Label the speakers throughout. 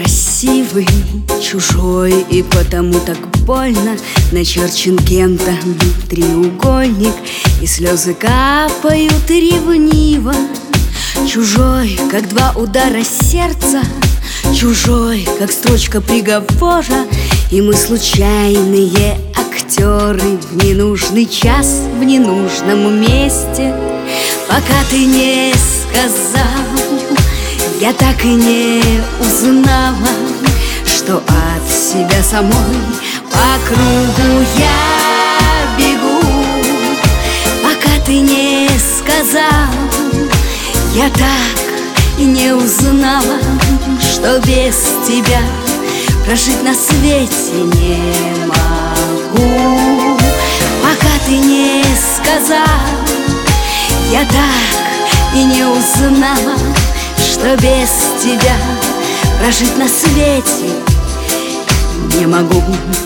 Speaker 1: красивый, чужой, и потому так больно. Начерчен кем-то треугольник, и слезы капают ревниво. Чужой, как два удара сердца, чужой, как строчка приговора. И мы случайные актеры в ненужный час, в ненужном месте. Пока ты не сказал, я так и не узнала, что от себя самой по кругу я бегу. Пока ты не сказал, я так и не узнала, что без тебя прожить на свете не могу. Пока ты не сказал, я так и не узнала, что без тебя прожить на свете не могу.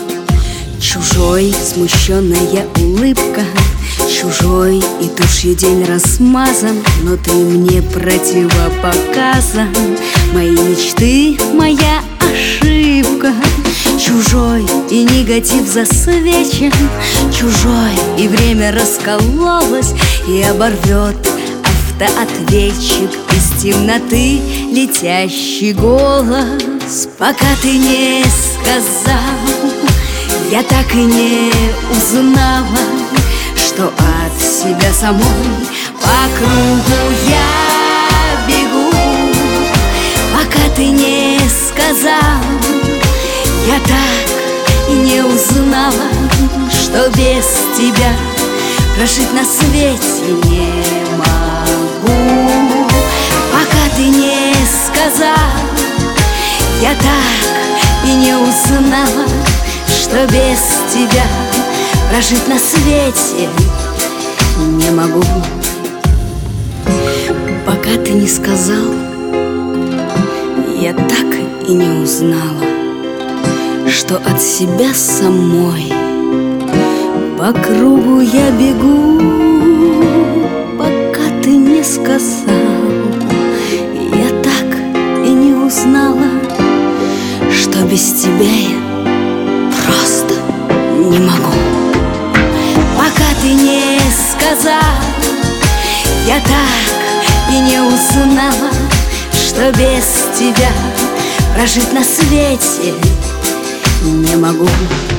Speaker 1: Чужой, смущенная улыбка, чужой, и тушью день размазан, но ты мне противопоказан. Мои мечты, моя ошибка. Чужой, и негатив засвечен, чужой, и время раскололось и оборвет автоответчик из темноты летящий голос. Пока ты не сказал, я так и не узнала, что от себя самой по кругу я бегу. Пока ты не сказал, я так и не узнала, что без тебя прожить на свете не могу. Пока ты не сказал, я так и не узнала, что без тебя прожить на свете не могу. Пока ты не сказал, я так и не узнала, что от себя самой по кругу я бегу. Пока ты не сказал, я так и не узнала, что без тебя я просто не могу. Пока ты не сказал, я так и не узнала, что без тебя прожить на свете не могу.